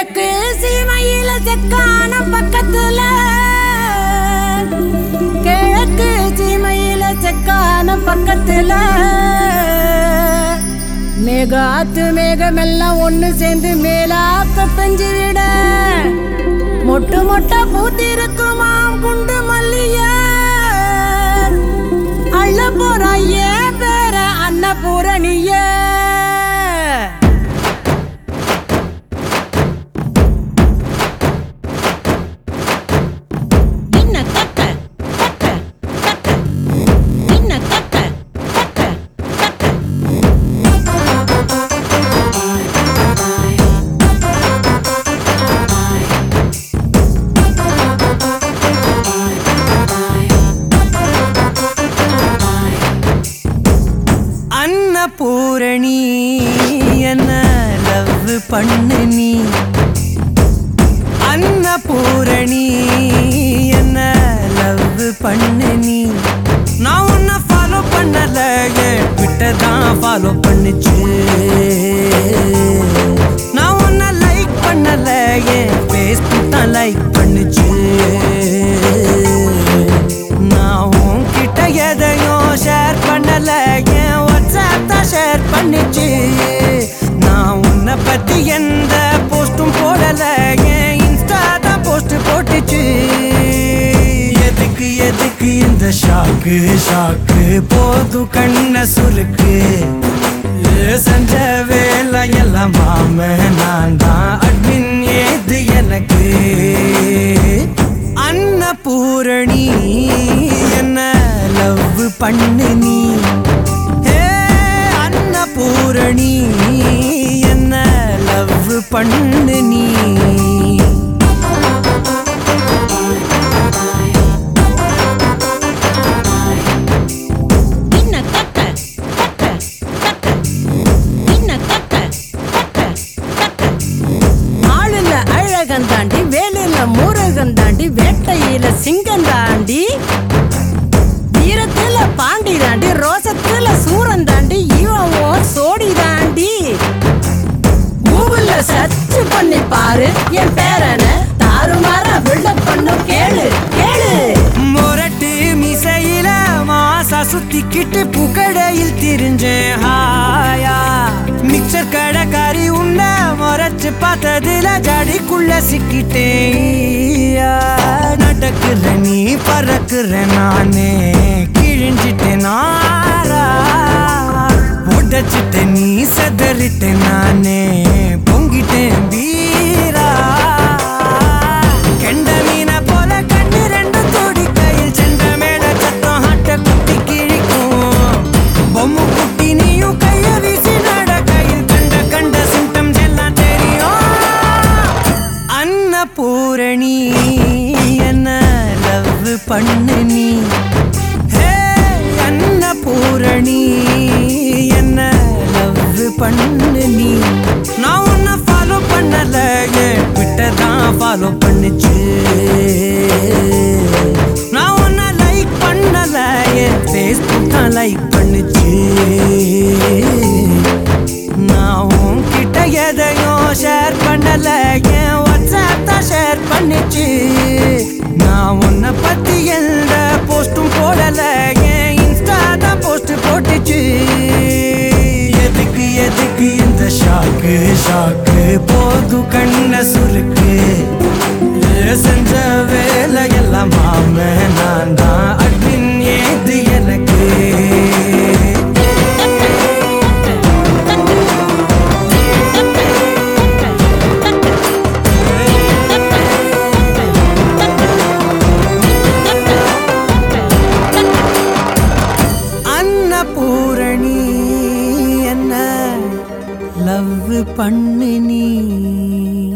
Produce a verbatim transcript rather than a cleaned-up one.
கிழக்கு சீமையில செக்கான பக்கத்துல கிழக்கு சீமையில செக்கான பக்கத்துல மேகாத்து மேகமெல்லாம் ஒண்ணு சேர்ந்து மேலாக்க பெஞ்சு விட மொட்டு மொட்டா பூத்திருக்குமாம் குண்டு மல்லிய அள்ள போறா ஏ பேர அன்னபூரணிய பூரணி என்ன லவ் பண்ணு நீ அன்னபூரணி என்ன லவ் பண்ணு நீ நான் உன்னை ஃபாலோ பண்ணல ட்விட்டர் தான் ஃபாலோ பண்ணுச்சு நான் உன்னை லைக் பண்ணல ஃபேஸ்புக் தான் லைக் பண்ணுச்சு நான் உன்கிட்ட எதையும் ஷேர் பண்ணல ஷேர் பண்ணிச்சு நான் உன்னை பத்தி எந்த போஸ்டும் போடல என் இன்ஸ்டா தான் போஸ்ட் போட்டுச்சு எதுக்கு எதுக்கு இந்த ஷாக்கு ஷாக்கு போதும் கண்ண சுருக்கு செஞ்ச வேலை எல்லாம் மாம நான் தான் அட்மின் ஏது எனக்கு அன்னபூரணி என்ன லவ் பண்ணு நீ பூரணி என்ன லவ் பண்ணு நீ ஆளுல அழகன் தாண்டி வேலையில முருகன் தாண்டி வேட்டையில சிங்கம் தாண்டி வீரத்துல பாண்டி தாண்டி ரோசத்துல சூரன் தாண்டி இவன் சோடி தாண்டி கூகுள்ல சர்ச் பண்ணி பாரு என் பேரன தாறுமாற பில்டப் பண்ணு கேளு கேளு மொரட்டு மிசையில மாசா சுத்திக்கிட்டு புகடையில் திரிஞ்சேன் ஹாயா மிக்சர் கடைக்காரி உன்ன மொரச்சு பார்த்ததுல ஜடிக்குள்ள சிக்கிட்டேன் நடக்குற நீ பறக்குற நானே கிழிஞ்சிட்டேன் நாரா உடச்சிட்ட நீ சதறிட்ட நானே பொங்கிட்டேன் வீரா கெண்ட மீன போல கண்ணு ரெண்டு தோடி கையில் சென்ற மேல சத்தம் ஹட்ட குத்தி கிழிக்கும் பொம்மு குட்டி நீயும் கைய வீசி நட கையில் கண்ட கண்ட சிம்டம்ஸ் எல்லாம் தெரியும் அன்னபூரணி என்ன லவ் பண்ணு நீ அன்னபூரணி என்ன லவ் பண்ணு நீ நான் உன்னை ஃபாலோ பண்ணல ட்விட்டர் தான் ஃபாலோ பண்ணுச்சு நான் உன்னை லைக் பண்ணல ஃபேஸ்புக் தான் லைக் பண்ணுச்சு நான் உன்கிட்ட எதையும் ஷேர் பண்ணல என் வாட்ஸ்அப் தான் ஷேர் பண்ணிச்சு நான் உன்னை பத்தி எந்த போஸ்டும் போடல என் இன்ஸ்டா தான் போஸ்ட் போட்டுச்சு எதுக்கு எதுக்கு இந்த ஷாக்கு ஷாக்கு போதும் கண்ண சுருக்கு செஞ்ச வேலை எல்லாம் மாம நான் தான் அட்மின் ஏது எனக்கு அன்னபூரணி என்ன லவ் பண்ணு நீ